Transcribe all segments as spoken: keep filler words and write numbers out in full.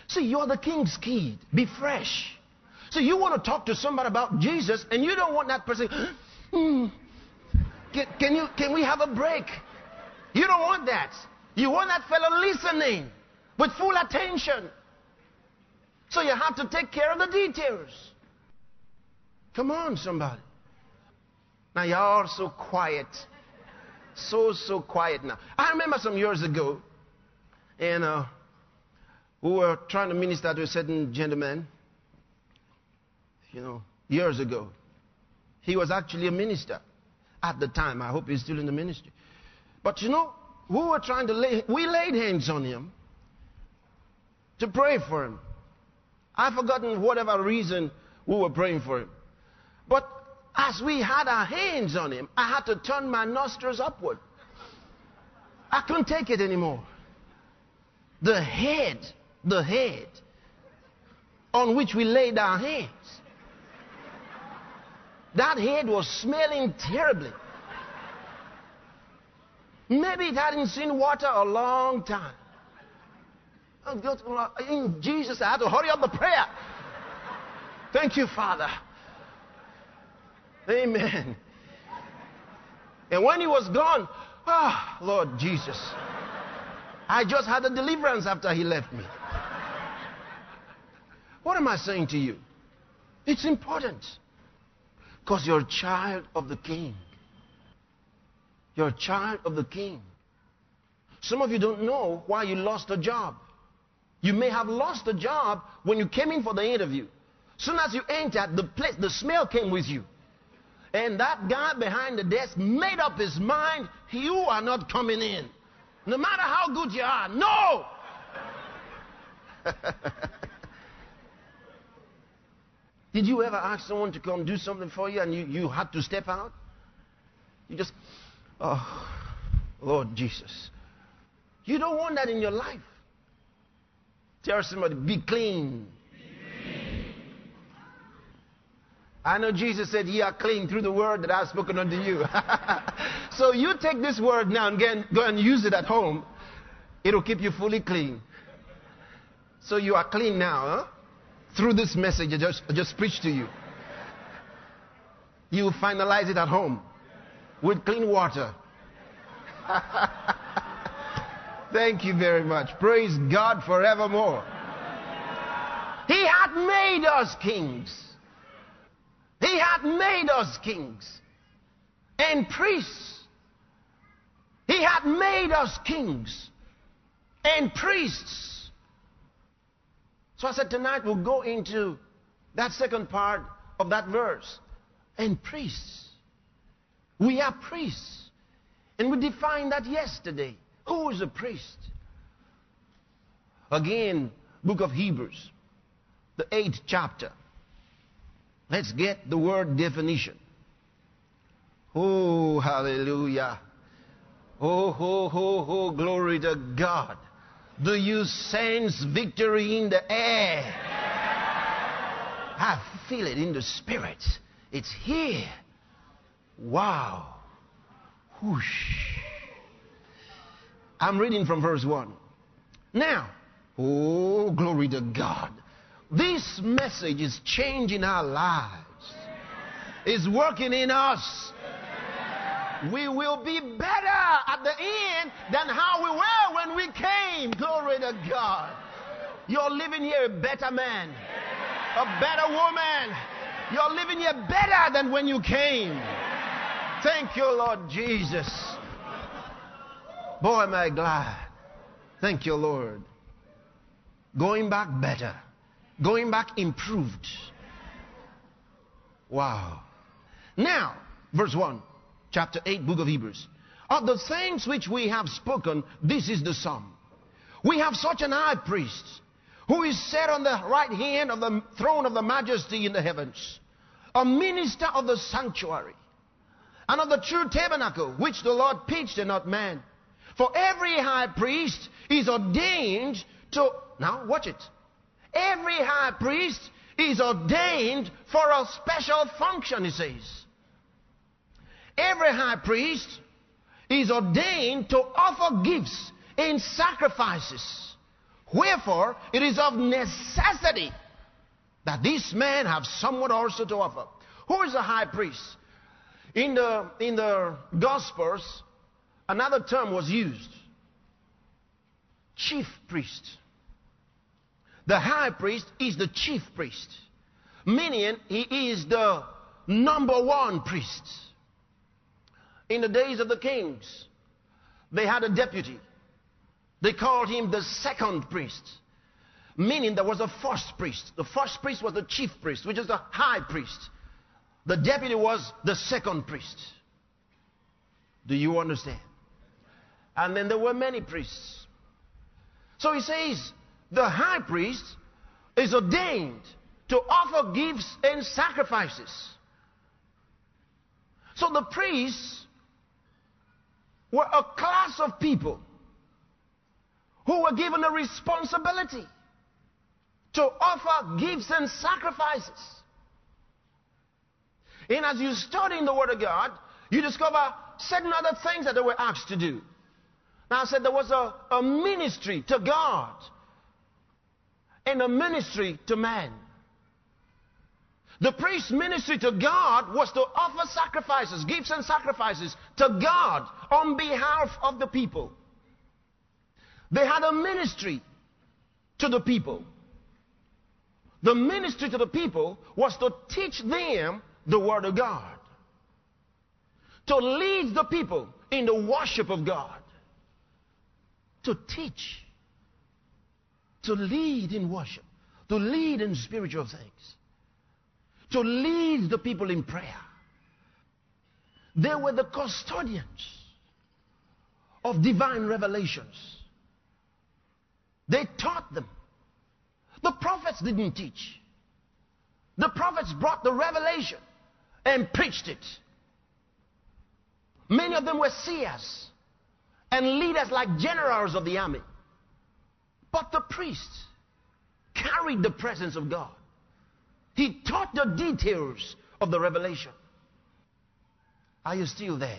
See, you're the king's kid. Be fresh. So you want to talk to somebody about Jesus, and you don't want that person, hmm, can, can, you, can we have a break? You don't want that. You want that fellow listening with full attention. So you have to take care of the details. Come on, somebody. Now you're all so quiet. So, so quiet now. I remember some years ago, and uh, we were trying to minister to a certain gentleman, you know, years ago. He was actually a minister at the time. I hope he's still in the ministry. But you know, we were trying to lay, we laid hands on him to pray for him. I've forgotten whatever reason we were praying for him. But as we had our hands on him, I had to turn my nostrils upward. I couldn't take it anymore. The head, the head on which we laid our hands, that head was smelling terribly. Maybe it hadn't seen water a long time. In Jesus, I had to hurry up the prayer. Thank you, Father. Amen. And when he was gone, ah, oh, Lord Jesus, I just had a deliverance after he left me. What am I saying to you? It's important. Because you're a child of the King. You're a child of the King. Some of you don't know why you lost a job. You may have lost a job when you came in for the interview. Soon as you entered the place, the smell came with you. And that guy behind the desk made up his mind, you are not coming in. No matter how good you are. No! Did you ever ask someone to come do something for you and you, you had to step out? You just, oh, Lord Jesus. You don't want that in your life. Tell somebody, be clean. I know Jesus said, ye are clean through the word that I've spoken unto you. So you take this word now and again, go and use it at home. It'll keep you fully clean. So you are clean now, huh? Through this message I just, I just preached to you. You finalize it at home with clean water. Thank you very much. Praise God forevermore. He had made us kings. He had made us kings and priests. He had made us kings and priests. So I said tonight we'll go into that second part of that verse. And priests. We are priests. And we defined that yesterday. Who is a priest? Again, book of Hebrews, the eighth chapter. Let's get the word definition. Oh, hallelujah. Oh, ho, ho, ho, glory to God. Do you sense victory in the air? I feel it in the spirit. It's here. Wow. Whoosh. I'm reading from verse one. Now, oh, glory to God. This message is changing our lives. It's working in us. We will be better at the end than how we were when we came. Glory to God. You're living here a better man, a better woman. You're living here better than when you came. Thank you, Lord Jesus. Boy, am I glad. Thank you, Lord. Going back better. Going back improved. Wow. Now, verse one, chapter eight, book of Hebrews. Of the things which we have spoken, this is the sum. We have such an high priest who is set on the right hand of the throne of the majesty in the heavens, a minister of the sanctuary and of the true tabernacle which the Lord pitched and not man. For every high priest is ordained to, now watch it. Every high priest is ordained for a special function, he says. Every high priest is ordained to offer gifts and sacrifices Wherefore, it is of necessity that this man have somewhat also to offer. Who is a high priest? In the, in the Gospels, another term was used. Chief priest. The high priest is the chief priest, meaning he is the number one priest. In the days of the kings, they had a deputy. They called him the second priest, meaning there was a first priest. The first priest was the chief priest, which is the high priest. The deputy was the second priest. Do you understand? And then there were many priests. So he says the high priest is ordained to offer gifts and sacrifices. So the priests were a class of people who were given a responsibility to offer gifts and sacrifices. And as you study in the Word of God, you discover certain other things that they were asked to do. Now I said there was a, a ministry to God and a ministry to man. The priest's ministry to God was to offer sacrifices, gifts and sacrifices to God on behalf of the people. They had a ministry to the people. The ministry to the people was to teach them the Word of God, to lead the people in the worship of God, to teach, to lead in worship, to lead in spiritual things, to lead the people in prayer. They were the custodians of divine revelations. They taught them. The prophets didn't teach. The prophets brought the revelation and preached it. Many of them were seers and leaders like generals of the army. But the priests carried the presence of God. He taught the details of the revelation. Are you still there?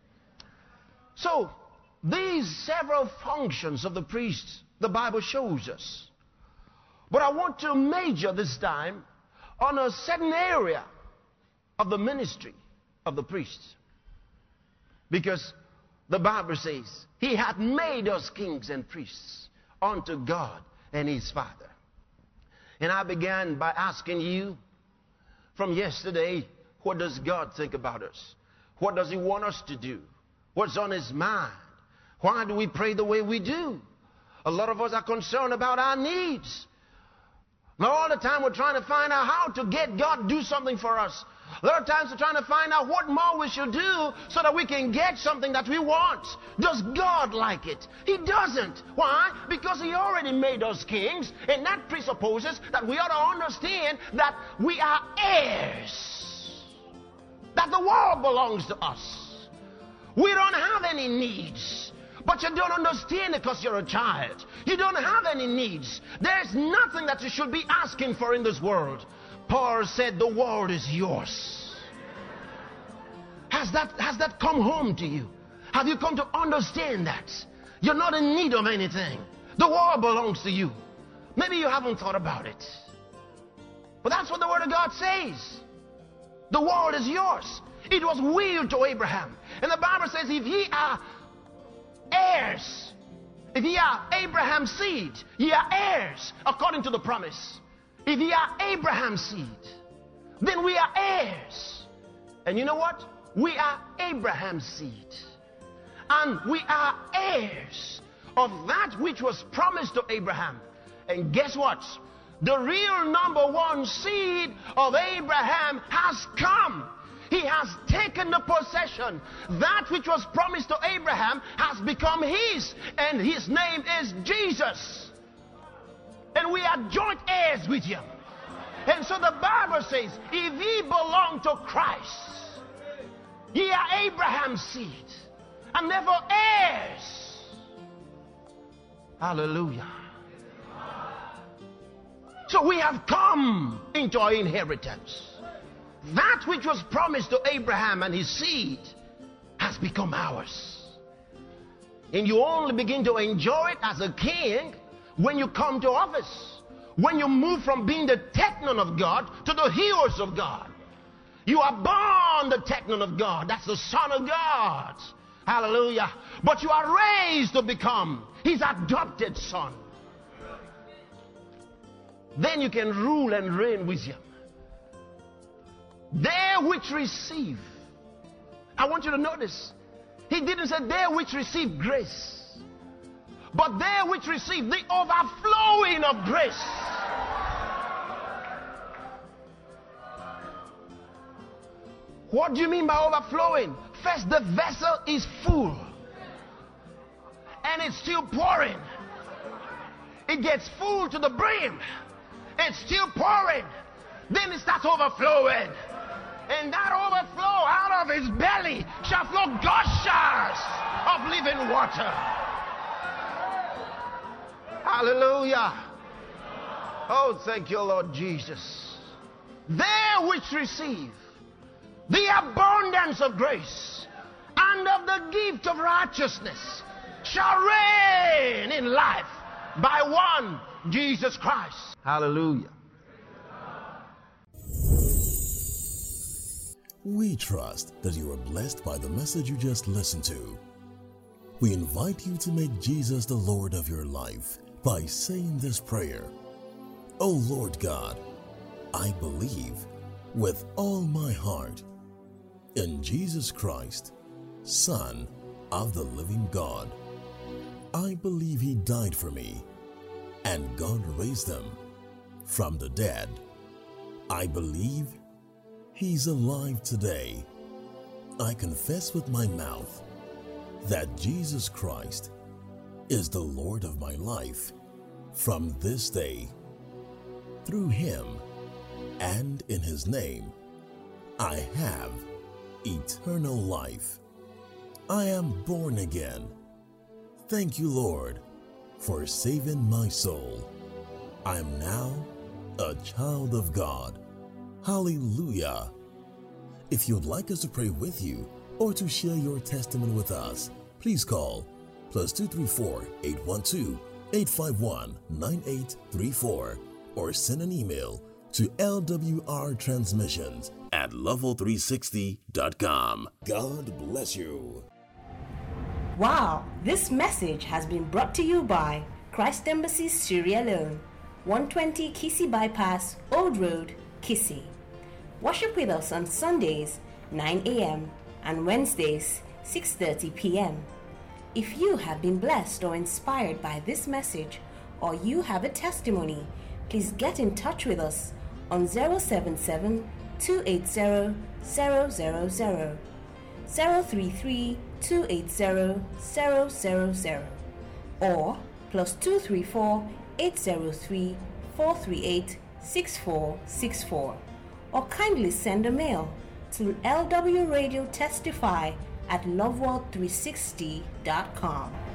So, these several functions of the priests, the Bible shows us. But I want to major this time on a certain area of the ministry of the priests. Because the Bible says, He hath made us kings and priests unto God and His Father. And I began by asking you from yesterday, what does God think about us? What does He want us to do? What's on His mind? Why do we pray the way we do? A lot of us are concerned about our needs. Now, all the time we're trying to find out how to get God to do something for us. A lot of times we're trying to find out what more we should do so that we can get something that we want. Does God like it? He doesn't. Why? Because He already made us kings, and that presupposes that we ought to understand that we are heirs, that the world belongs to us. We don't have any needs. But you don't understand it because you're a child. You don't have any needs. There's nothing that you should be asking for in this world. Paul said the world is yours. Has that, has that come home to you? Have you come to understand that? You're not in need of anything. The world belongs to you. Maybe you haven't thought about it. But that's what the Word of God says. The world is yours. It was willed to Abraham. And the Bible says if ye are heirs, if ye are Abraham's seed, ye are heirs according to the promise. If ye are Abraham's seed, then we are heirs. And you know what? We are Abraham's seed. And we are heirs of that which was promised to Abraham. And guess what? The real number one seed of Abraham has come. He has taken the possession. That which was promised to Abraham has become his, and his name is Jesus. And we are joint heirs with him. And so the Bible says, if ye belong to Christ, ye are Abraham's seed, and therefore heirs. Hallelujah. So we have come into our inheritance. That which was promised to Abraham and his seed has become ours. And you only begin to enjoy it as a king when you come to office, when you move from being the technon of God to the heroes of God. You are born the technon of God. That's the Son of God. Hallelujah. But you are raised to become His adopted son. Then you can rule and reign with Him. They which receive. I want you to notice, He didn't say they which receive grace, but they which receive the overflowing of grace. What do you mean by overflowing? First, the vessel is full and it's still pouring. It gets full to the brim. It's still pouring. Then it starts overflowing. And that overflow out of His belly shall flow gushers of living water. Hallelujah. Oh, thank you, Lord Jesus. They which receive the abundance of grace and of the gift of righteousness shall reign in life by one, Jesus Christ. Hallelujah. We trust that you are blessed by the message you just listened to. We invite you to make Jesus the Lord of your life by saying this prayer. Oh Lord God, I believe with all my heart in Jesus Christ, Son of the living God. I believe He died for me and God raised Him from the dead. I believe He's alive today. I confess with my mouth that Jesus Christ is the Lord of my life from this day. Through Him and in His name, I have eternal life. I am born again. Thank you, Lord, for saving my soul. I am now a child of God. Hallelujah. If you'd like us to pray with you or to share your testimony with us, please call plus two three four, eight one two, eight five one, nine eight three four or send an email to L W R transmissions at level three sixty dot com. God bless you. Wow, this message has been brought to you by Christ Embassy Sierra Leone, one twenty Kissy Bypass, Old Road, Kissy. Worship with us on Sundays, nine a.m. and Wednesdays, six thirty p.m. If you have been blessed or inspired by this message, or you have a testimony, please get in touch with us on zero seven seven, two eight zero, zero zero zero, zero three three, two eight zero, zero zero zero, or plus two three four, eight zero three, four three eight, six four six four, or kindly send a mail to L W Radio Testify at love world three sixty dot com.